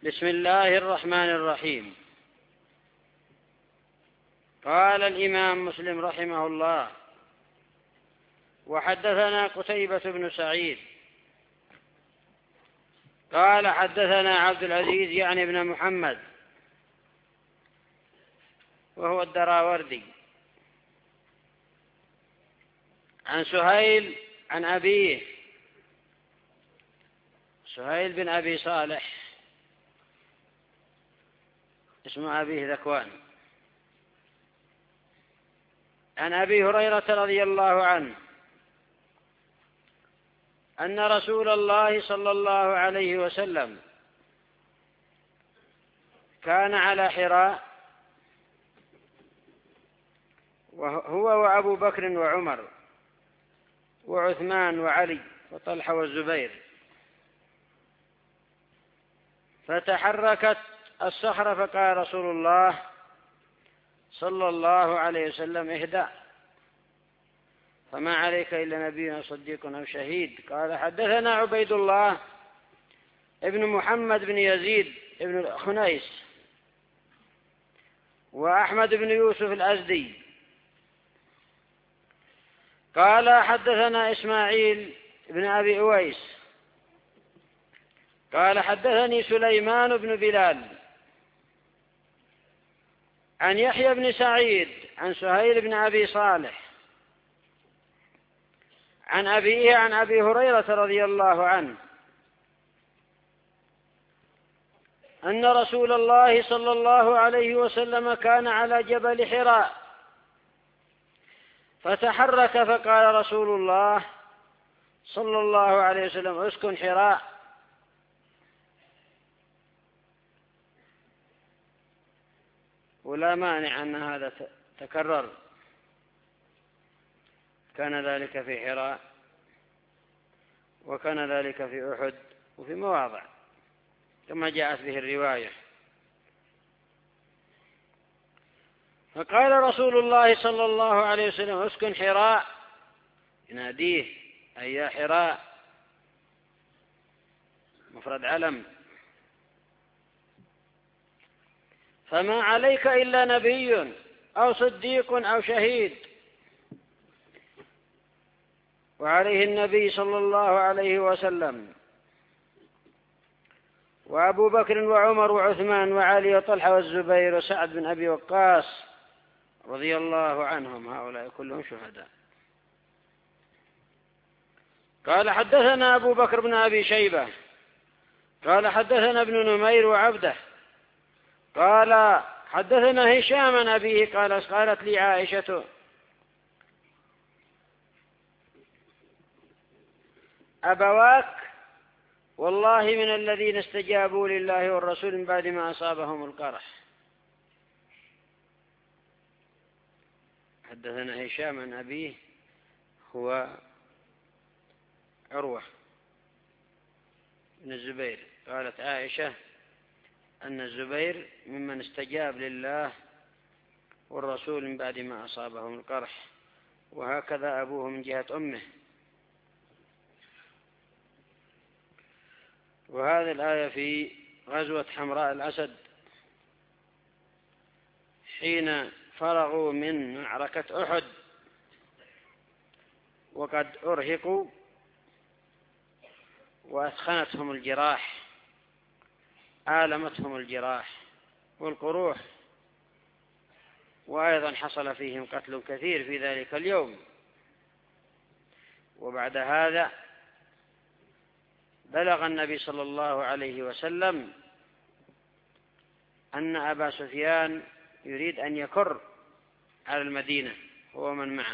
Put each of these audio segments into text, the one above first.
بسم الله الرحمن الرحيم. قال الإمام مسلم رحمه الله: وحدثنا قتيبة بن سعيد قال حدثنا عبد العزيز يعني بن محمد وهو الدراوردي عن سهيل عن أبيه سهيل بن أبي صالح اسم أبيه ذكوان عن أبي هريرة رضي الله عنه أن رسول الله صلى الله عليه وسلم كان على حراء هو وأبو بكر وعمر وعثمان وعلي وطلحة والزبير، فتحركت الصخرة فقال رسول الله صلى الله عليه وسلم: اهدأ، فما عليك إلا نبي صديق أو شهيد. قال حدثنا عبيد الله ابن محمد بن يزيد ابن خنيس وأحمد بن يوسف الأزدي قال حدثنا إسماعيل بن أبي أويس قال حدثني سليمان بن بلال عن يحيى بن سعيد عن سهيل بن أبي صالح عن أبيه عن أبي هريرة رضي الله عنه أن رسول الله صلى الله عليه وسلم كان على جبل حراء فتحرك فقال رسول الله صلى الله عليه وسلم: اسكن حراء. ولا مانع أن هذا تكرر، كان ذلك في حراء وكان ذلك في أحد وفي مواضع كما جاءت به الرواية. فقال رسول الله صلى الله عليه وسلم: اسكن حراء، يناديه: أي يا حراء، مفرد علم، فما عليك إلا نبي أو صديق أو شهيد. وعليه النبي صلى الله عليه وسلم وأبو بكر وعمر وعثمان وعلي وطلحة والزبير وسعد بن أبي وقاص رضي الله عنهم، هؤلاء كلهم شهداء. قال حدثنا أبو بكر بن أبي شيبة قال حدثنا ابن نمير وعبده قال حدثنا هشام عن أبيه قالت لي عائشة: أبواك والله من الذين استجابوا لله والرسول من بعد ما أصابهم القرح. حدثنا هشام عن أبيه هو عروة بن الزبير. قالت عائشة أن الزبير ممن استجاب لله والرسول من بعد ما أصابهم القرح، وهكذا أبوه من جهة أمه. وهذه الآية في غزوة حمراء الأسد حين فرغوا من معركة أحد وقد أرهقوا وأثخنتهم الجراح، آلمتهم الجراح والقروح، وأيضا حصل فيهم قتل كثير في ذلك اليوم. وبعد هذا بلغ النبي صلى الله عليه وسلم أن أبا سفيان يريد أن يكر على المدينة هو من معه،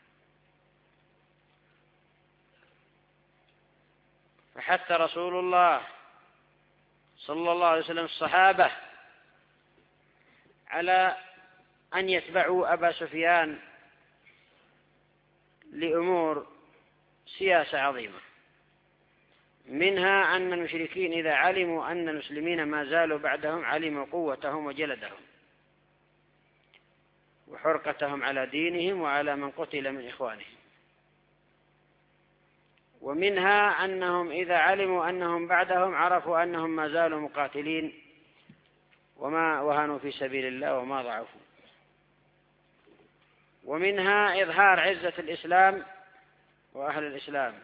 فحث رسول الله صلى الله عليه وسلم الصحابة على أن يتبعوا أبا سفيان لأمور سياسة عظيمة، منها أن المشركين إذا علموا أن المسلمين ما زالوا بعدهم علموا قوتهم وجلدهم وحرقتهم على دينهم وعلى من قتل من إخوانهم. ومنها أنهم إذا علموا أنهم بعدهم عرفوا أنهم ما زالوا مقاتلين وما وهنوا في سبيل الله وما ضعفوا. ومنها إظهار عزة الإسلام وأهل الإسلام.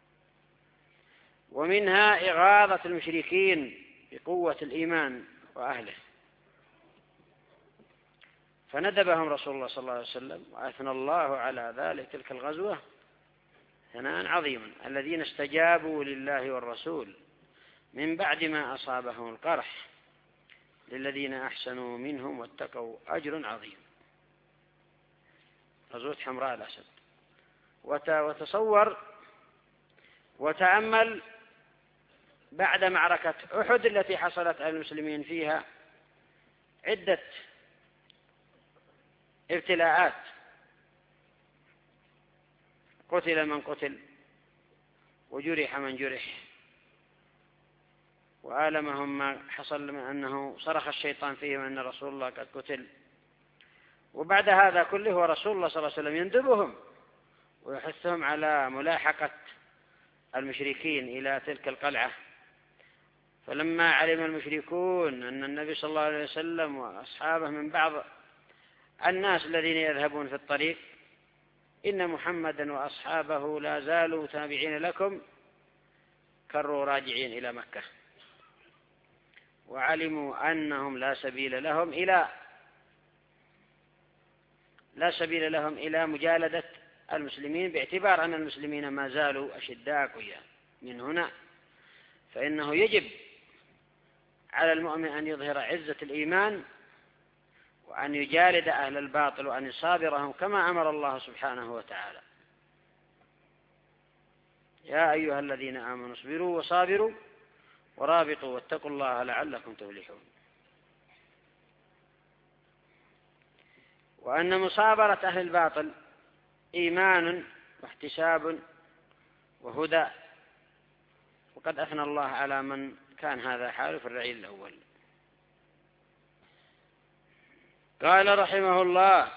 ومنها إغاظة المشركين بقوة الإيمان وأهله، فندبهم رسول الله صلى الله عليه وسلم وأثنى الله على ذلك تلك الغزوة ثناء عظيما: الذين استجابوا لله والرسول من بعد ما أصابهم القرح للذين أحسنوا منهم واتقوا أجر عظيم. غزوة حمراء الأسد. وتصور وتأمل بعد معركة أحد التي حصلت على المسلمين فيها عدة ابتلاءات، قتل من قتل وجرح من جرح، وآلمهم ما حصل من أنه صرخ الشيطان فيهم أن رسول الله قد قتل. وبعد هذا كله ورسول الله صلى الله عليه وسلم يندبهم ويحثهم على ملاحقة المشركين إلى تلك القلعة. فلما علم المشركون أن النبي صلى الله عليه وسلم وأصحابه من بعض الناس الذين يذهبون في الطريق إن محمدا وأصحابه لا زالوا تابعين لكم، كروا راجعين إلى مكة، وعلموا أنهم لا سبيل لهم إلى مجالدة المسلمين، باعتبار أن المسلمين ما زالوا أشداء أقوياء. من هنا فإنه يجب على المؤمن أن يظهر عزة الإيمان وأن يجالد أهل الباطل وأن يصابرهم كما أمر الله سبحانه وتعالى: يا أيها الذين آمنوا اصبروا وصابروا ورابطوا واتقوا الله لعلكم تفلحون. وأن مصابرة أهل الباطل إيمان واحتساب وهدى، وقد أثنى الله على من كان هذا حاله في الرعيل الأول. قال رحمه الله: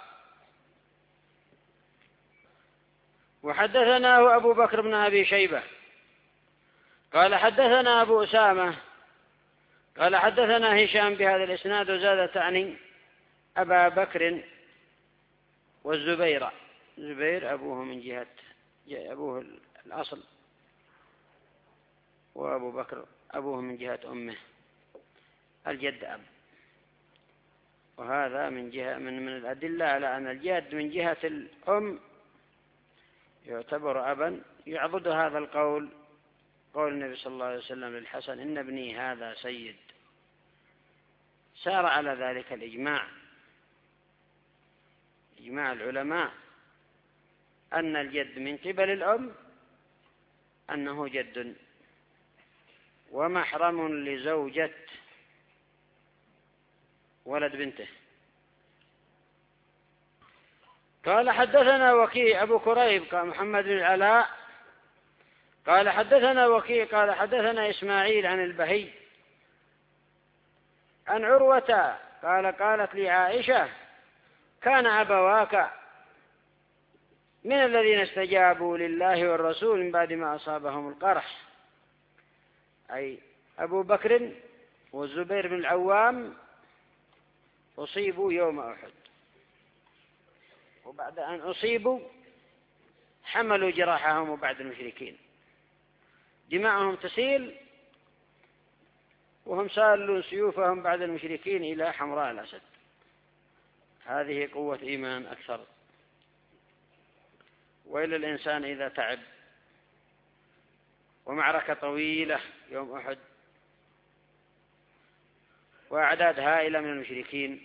وحدثناه أبو بكر بن أبي شيبة قال حدثنا أبو أسامة قال حدثنا هشام بهذا الإسناد وزاد تعني أبا بكر والزبير. الزبير أبوه من جهة أبوه الأصل، وأبو بكر أبوه من جهة أمه الجد أب. وهذا من جهة من الأدلة على أن الجد من جهة الأم يعتبر أبا. يعضد هذا القول قول النبي صلى الله عليه وسلم للحسن: إن ابني هذا سيد. سار على ذلك الإجماع، إجماع العلماء، أن الجد من قبل الأم أنه جد ومحرم لزوجة ولد بنته. قال حدثنا وكيع أبو كريب قال محمد بن العلاء قال حدثنا وكيع قال حدثنا إسماعيل عن البهي عن عروة قال قالت لي عائشة: كان أبواك من الذين استجابوا لله والرسول من بعد ما أصابهم القرح، أي أبو بكر والزبير بن العوام أصيبوا يوم أحد، وبعد أن أصيبوا حملوا جراحهم بعد المشركين، دماءهم تسيل وهم سالوا سيوفهم بعد المشركين إلى حمراء الأسد. هذه قوة إيمان أكثر. وإلى الإنسان إذا تعب ومعركة طويلة يوم أحد وأعداد هائلة من المشركين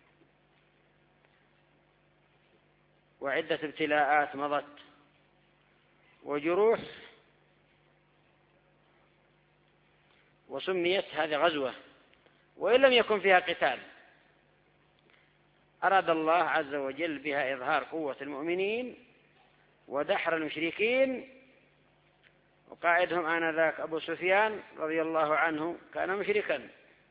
وعدة ابتلاءات مضت وجروح، وسميت هذه غزوة وإن لم يكن فيها قتال، أراد الله عز وجل بها إظهار قوة المؤمنين ودحر المشركين. وقائدهم آنذاك أبو سفيان رضي الله عنه كان مشركا،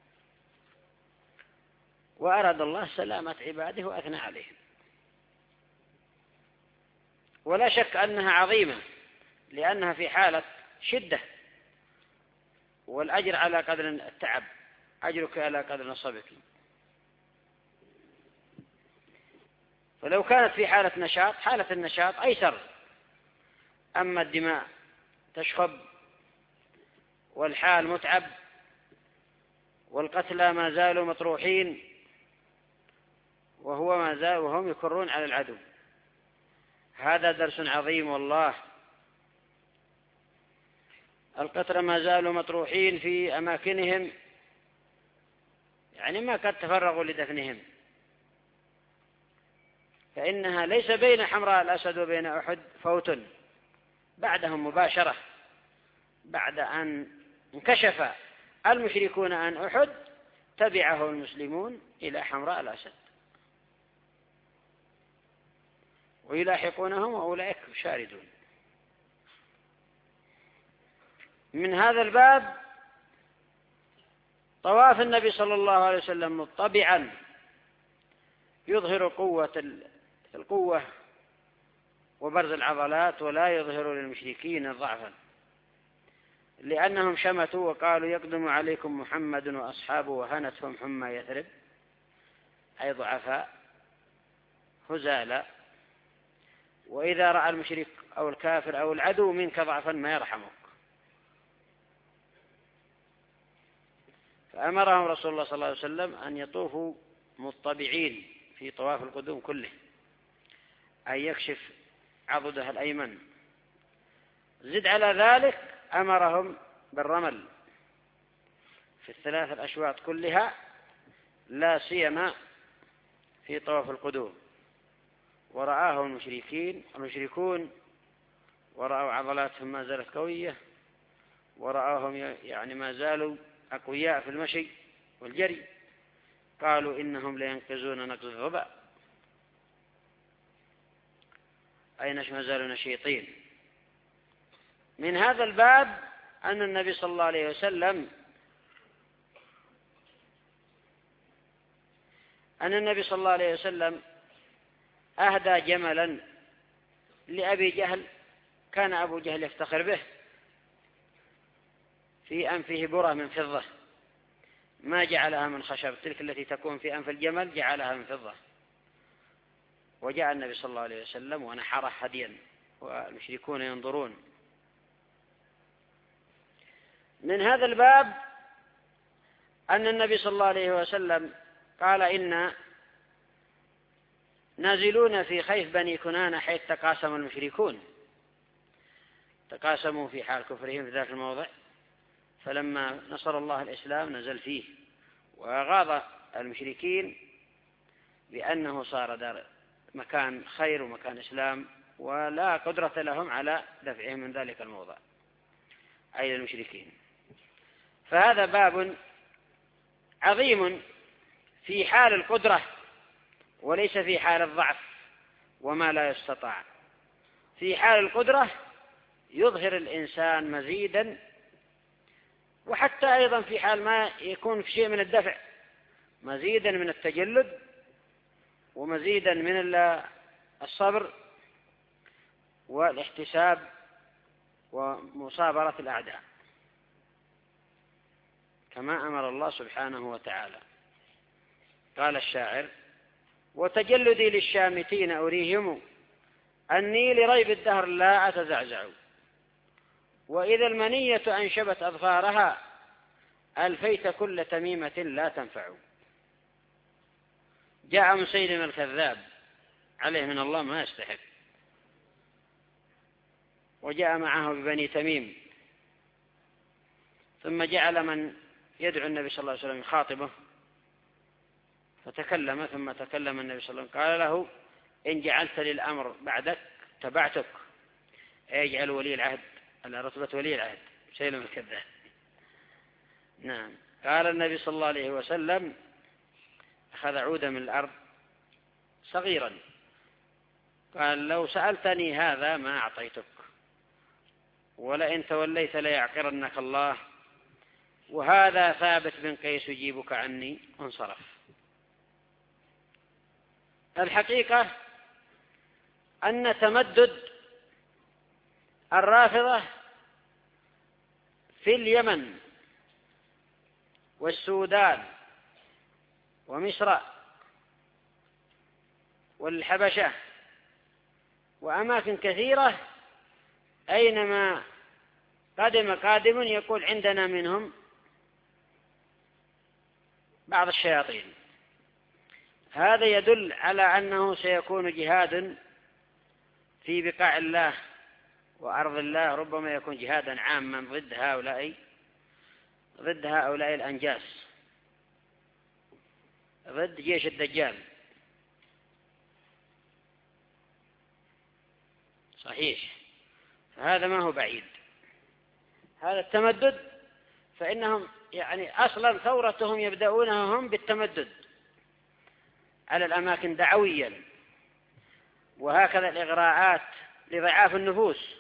وأراد الله سلامة عباده وأثنى عليهم. ولا شك أنها عظيمة لأنها في حالة شدة، والأجر على قدر التعب، أجرك على قدر نصبك. فلو كانت في حالة نشاط، حالة النشاط أيسر. أما الدماء تشخب والحال متعب والقتلى ما زالوا مطروحين وهم يكرون على العدو، هذا درس عظيم والله. القتلى ما زالوا مطروحين في أماكنهم، يعني ما قد تفرغوا لدفنهم، فإنها ليس بين حمراء الأسد وبين أحد فوت، بعدهم مباشرة، بعد أن انكشف المشركون عن أحد تبعه المسلمون إلى حمراء الأسد ويلاحقونهم وأولئك شاردون. من هذا الباب طواف النبي صلى الله عليه وسلم مطبعا يظهر القوة وبرز العضلات، ولا يظهر للمشركين ضعفا، لأنهم شمتوا وقالوا يقدم عليكم محمد وأصحابه وهنتهم حمى يثرب، أي ضعفاء هزالا، وإذا رأى المشرك أو الكافر أو العدو منك ضعفا ما يرحمك. فأمرهم رسول الله صلى الله عليه وسلم أن يطوفوا مطبعين في طواف القدوم كله، أي يكشف عضده الأيمن. زد على ذلك أمرهم بالرمل في الثلاث الأشواط كلها، لا سيما في طواف القدوم. ورآه المشركون ورأوا عضلاتهم ما زالت قوية، ورآهم يعني ما زالوا أقوياء في المشي والجري، قالوا إنهم لينقذون نقذ الظبا، أي ما زالوا نشيطين. من هذا الباب أن النبي صلى الله عليه وسلم أهدى جملا لأبي جهل، كان أبو جهل يفتخر به، في أنفه برة من فضة، ما جعلها من خشب، تلك التي تكون في أنف الجمل جعلها من فضة. وجاء النبي صلى الله عليه وسلم ونحره هديا والمشركون ينظرون. من هذا الباب أن النبي صلى الله عليه وسلم قال إن نازلون في خيف بني كنانة حيث تقاسم المشركون، تقاسموا في حال كفرهم في ذاك الموضع، فلما نصر الله الإسلام نزل فيه وغاض المشركين بأنه صار دار مكان خير ومكان إسلام، ولا قدرة لهم على دفعهم من ذلك الموضع، أي المشركين. فهذا باب عظيم في حال القدرة وليس في حال الضعف وما لا يستطاع. في حال القدرة يظهر الإنسان مزيدا، وحتى أيضا في حال ما يكون في شيء من الدفع مزيدا من التجلد ومزيدا من الصبر والاحتساب ومصابرة الأعداء، كما أمر الله سبحانه وتعالى. قال الشاعر: وتجلدي للشامتين أريهم أني لريب الدهر لا أتزعزع، وإذا المنية أنشبت أظفارها ألفيت كل تميمة لا تنفع. جاء مسيلم الكذاب عليه من الله ما يستحق، وجاء معه ببني تميم، ثم جعل من يدعو النبي صلى الله عليه وسلم يخاطبه، فتكلم. ثم تكلم النبي صلى الله عليه وسلم قال له: إن جعلت للأمر بعدك تبعتك، يجعل ولي العهد على رتبة ولي العهد مسيلم الكذاب. نعم. قال النبي صلى الله عليه وسلم: أخذ عودا من الأرض صغيرا، قال: لو سألتني هذا ما أعطيتك، ولئن توليت ليعقرنك الله، وهذا ثابت بن قيس يجيبك عني، انصرف. الحقيقة أن تمدد الرافضة في اليمن والسودان ومصر والحبشة وأماكن كثيرة، أينما قادم قادم يقول عندنا منهم بعض الشياطين. هذا يدل على أنه سيكون جهاد في بقاع الله وأرض الله، ربما يكون جهادا عاما ضد هؤلاء الأنجاس، ضد جيش الدجال. صحيح، فهذا ما هو بعيد. هذا التمدد فإنهم أصلا ثورتهم يبدأونها هم بالتمدد على الأماكن دعويا، وهكذا الإغراءات لضعاف النفوس.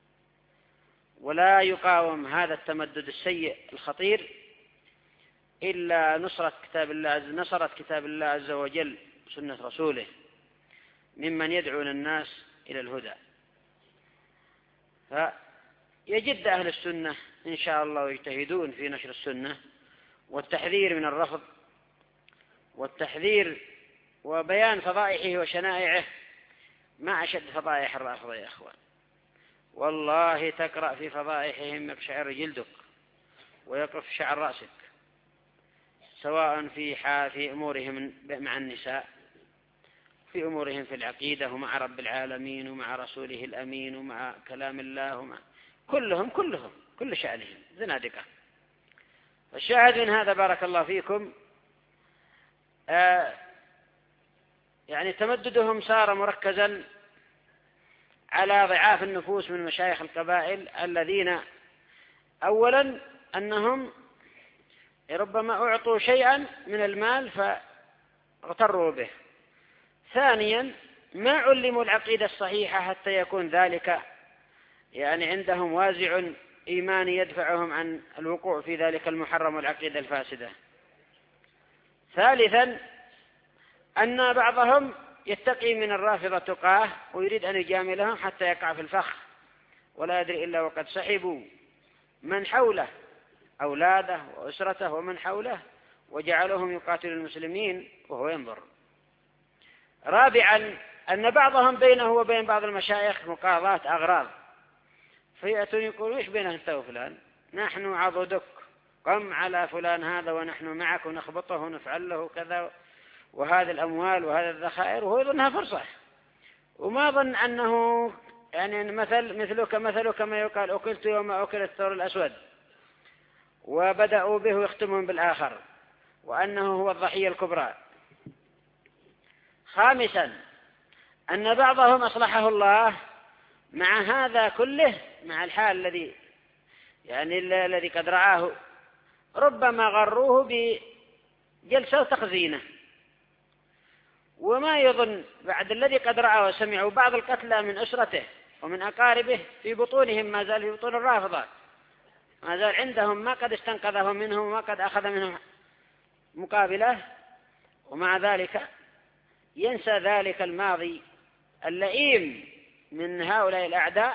ولا يقاوم هذا التمدد السيء الخطير إلا نصرت كتاب الله عز وجل سنة رسوله ممن يدعون الناس إلى الهدى. فيجد أهل السنة إن شاء الله ويجتهدون في نشر السنة والتحذير من الرفض والتحذير وبيان فضائحه وشنائعه. ما أشد فضائح الرافضة يا أخوان، والله تقرأ في فضائحهم يقشعر جلدك ويقف شعر رأسك، سواء في أمورهم مع النساء، في أمورهم في العقيدة ومع رب العالمين ومع رسوله الأمين ومع كلام الله ومع كلهم كل شأنهم زنادقة. الشاهد من هذا بارك الله فيكم تمددهم صار مركزا على ضعاف النفوس من مشايخ القبائل، الذين أولا أنهم ربما أعطوا شيئا من المال فاغتروا به، ثانيا ما علموا العقيدة الصحيحة حتى يكون ذلك عندهم وازع إيماني يدفعهم عن الوقوع في ذلك المحرم والعقيدة الفاسدة، ثالثا أن بعضهم يتقي من الرافضة تقاه ويريد أن يجاملهم حتى يقع في الفخ ولا يدري إلا وقد سحبوا من حوله، أولاده وأسرته ومن حوله، وجعلهم يقاتل المسلمين وهو ينظر. رابعا أن بعضهم بينه وبين بعض المشايخ مقاضاة أغراض، فيأتون يقولون إيش بينه أنت وفلان، نحن عضدك، قم على فلان هذا ونحن معك ونخبطه ونفعل له كذا، وهذه الأموال وهذه الذخائر، وهو يظنها فرصة وما ظن أنه مثلك كما يقال أكلت يوم أكل الثور الأسود، وبدأوا به يختمون بالآخر وأنه هو الضحية الكبرى. خامسا أن بعضهم أصلحه الله مع هذا كله، مع الحال الذي قد رآه، ربما غروه بجلسة وتخزينه، وما يظن بعد الذي قد رأى وسمع بعض القتلى من أسرته ومن أقاربه في بطونهم، ما زال في بطون الرافضة، ما زال عندهم ما قد استنقذهم منهم وما قد أخذ منهم مقابله، ومع ذلك ينسى ذلك الماضي اللئيم من هؤلاء الأعداء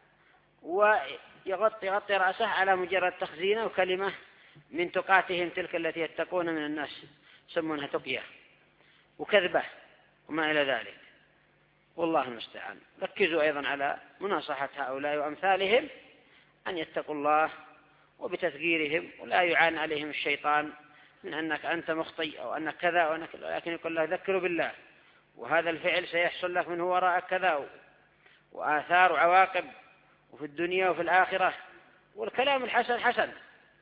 ويغطي رأسه على مجرد تخزينه وكلمة من تقاتهم تلك التي يتقون من الناس يسمونها تقية وكذبة وما إلى ذلك، والله المستعان. ركزوا أيضا على مناصحة هؤلاء وأمثالهم أن يتقوا الله وبتثقيرهم، ولا يعان عليهم الشيطان من أنك أنت مخطئ أو أنك كذا أو أنك، لكن يقول له ذكروا بالله، وهذا الفعل سيحصل لك من وراء كذا وآثار وعواقب وفي الدنيا وفي الآخرة، والكلام الحسن حسن.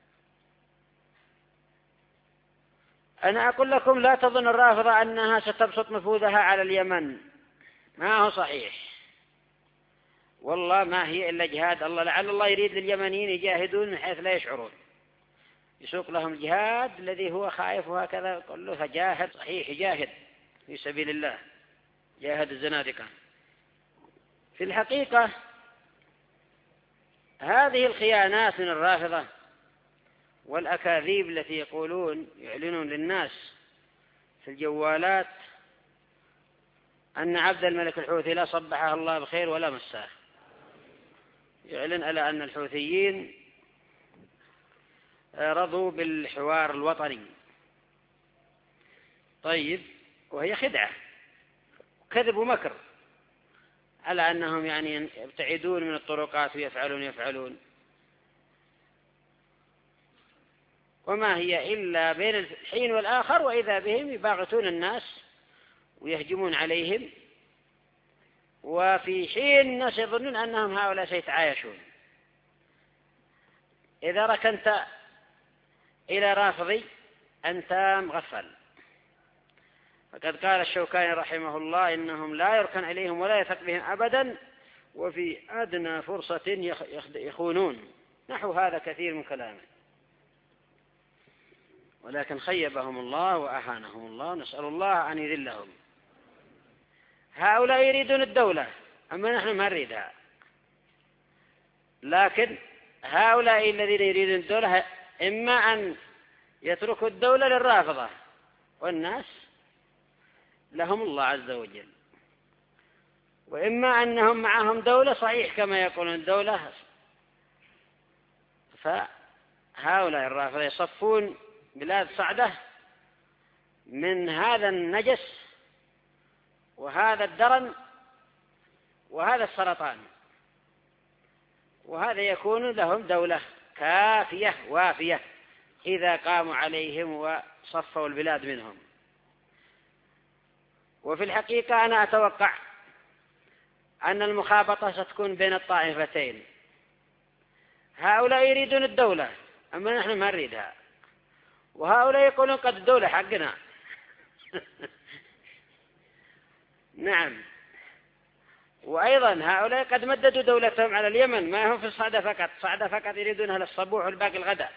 أنا أقول لكم لا تظن الرافضة أنها ستبسط نفوذها على اليمن، ما هو صحيح، والله ما هي إلا جهاد الله. لعل الله يريد لليمنيين يجاهدون من حيث لا يشعرون، يسوق لهم الجهاد الذي هو خائف وهكذا، يقول له فجاهد، صحيح جاهد في سبيل الله، جاهد الزنادقة. في الحقيقة هذه الخيانات من الرافضة والأكاذيب التي يعلنون للناس في الجوالات أن عبد الملك الحوثي لا صبحه الله بخير ولا مساه، يعلن على أن الحوثيين رضوا بالحوار الوطني. طيب، وهي خدعة كذب ومكر على أنهم يعني يبتعدون من الطرقات ويفعلون، وما هي إلا بين الحين والآخر وإذا بهم يباغتون الناس ويهجمون عليهم، وفي حين الناس يظنون أنهم هؤلاء سيتعايشون. إذا ركنت إلى رافضي أنت مغفل، فقد قال الشوكاني رحمه الله إنهم لا يركن إليهم ولا يثق بهم أبدا، وفي أدنى فرصة يخونون، نحو هذا كثير من كلامه. ولكن خيبهم الله وأهانهم الله، نسأل الله أن يذلهم. هؤلاء يريدون الدولة، أما نحن ما نريدها. لكن هؤلاء الذين يريدون الدولة إما أن يتركوا الدولة للرافضة، والناس لهم الله عز وجل، وإما أنهم معهم دولة صحيح كما يقولون الدولة، فهؤلاء الرافضة يصفون بلاد صعدة من هذا النجس وهذا الدرن وهذا السرطان، وهذا يكون لهم دولة كافية وافية إذا قاموا عليهم وصفوا البلاد منهم. وفي الحقيقة أنا أتوقع أن المخابطة ستكون بين الطائفتين، هؤلاء يريدون الدولة أما نحن ما نريدها، وهؤلاء يقولون قد الدولة حقنا. نعم، وأيضا هؤلاء قد مددوا دولتهم على اليمن، ما هم في صعدة فقط يريدونها للصبوح والباقي الغداء،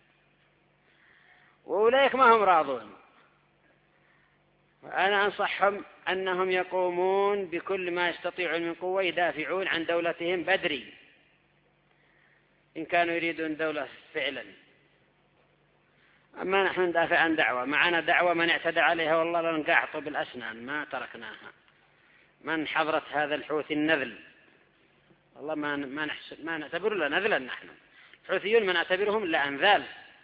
وأولئك ما هم راضون. وأنا أنصحهم أنهم يقومون بكل ما يستطيعون من قوة يدافعون عن دولتهم بدري إن كانوا يريدون دولة فعلا. أما نحن ندافع عن دعوة، معنا دعوة من اعتدى عليها والله لنقاعط بالأسنان ما تركناها. من حضرت هذا الحوثي النذل والله ما نعتبر له نذلا، نحن الحوثيون ما نعتبرهم إلا أنذال.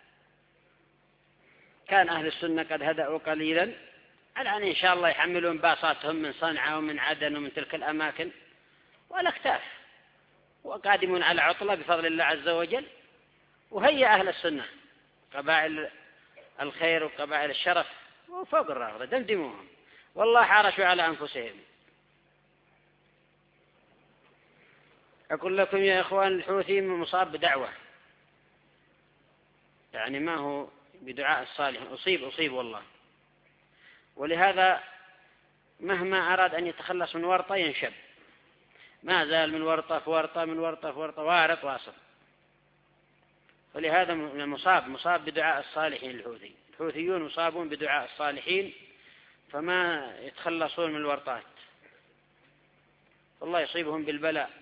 كان أهل السنة قد هدأوا قليلا، الآن إن شاء الله يحملون باصاتهم من صنعاء ومن عدن ومن تلك الأماكن والأكتاف، وقادمون على عطلة بفضل الله عز وجل. وهي أهل السنة قبائل الخير وقبائل الشرف وفوق الرافضة دمدموهم، والله حارشوا على أنفسهم. أقول لكم يا إخوان الحوثي مصاب بدعوة، يعني ما هو بدعاء الصالح، أصيب والله. ولهذا مهما أراد أن يتخلص من ورطة ينشب، ما زال من ورطة في ورطة من ورطة في ورطة وارط واصل. ولهذا مصاب بدعاء الصالحين. الحوثيون مصابون بدعاء الصالحين، فما يتخلصون من الورطات، والله يصيبهم بالبلاء.